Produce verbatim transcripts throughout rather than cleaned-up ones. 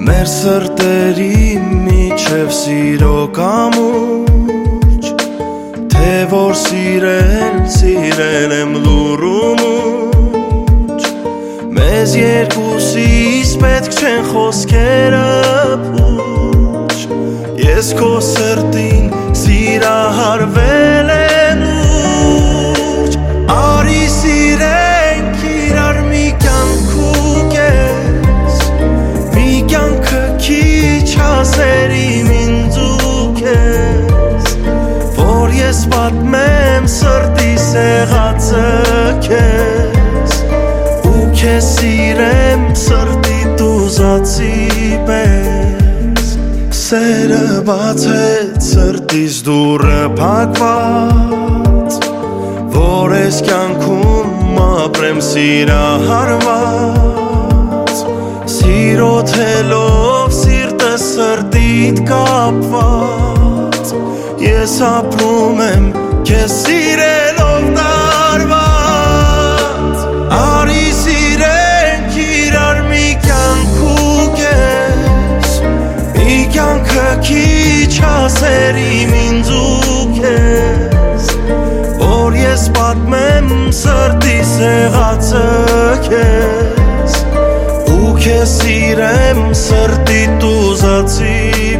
Մեր սրտերի միջև սիրո կամուրջ, թե որ սիրել, սիրել եմ լուրումուջ, մեզ երկուսիս պետք չեն խոսքերը փուչ, ես քո սրտին սիրահարվել եմ ուր, արի սիրենք իրար մի կյանքու կես, մի կյանքը քիչ հասեր իմ ինձ ու քեզ, որ ես պատմեմ սրտի սեղածը քեզ, ու քեզ սիրեմ սրտի տուզածի պես, սերը բացեց սրտիս դուռը փակված, որ ես կյանքում ապրեմ սիրահարված, սիրո թելով սիրտը սրտիդ կապված, ես ապրում եմ քեզ սիրելով տարված, արի սիրենք իրար մի կյանքու կես, մի կյանքը քիչ հասեր իմ ինձ ու քեզ, որ ես պատմեմ սրտի սեղածը քեզ, ու քեզ սիրեմ սրտի տուզածի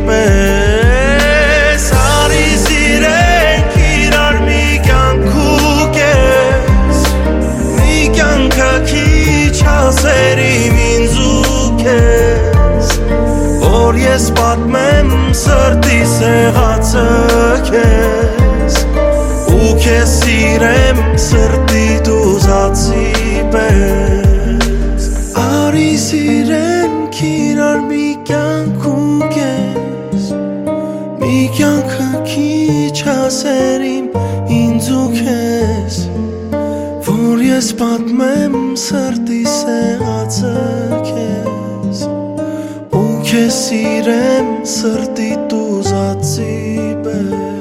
պես, արի սիրենք իրար մի կյանքու կես, մի կյանքը քիչ հասեր իմ ինձ ու քեզ, որ ես պատմեմ սրտի սեղածը քեզ, ու քեզ սիրեմ սրտի տուզածի պես, արի սիրենք իրար մի կյանքու կես, մի կյանքը քիչ հասեր իմ ինձ ու քեզ, որ ես պատմեմ սրտի սեղածը քեզ, ու քեզ սիրեմ սրտի տուզածի պես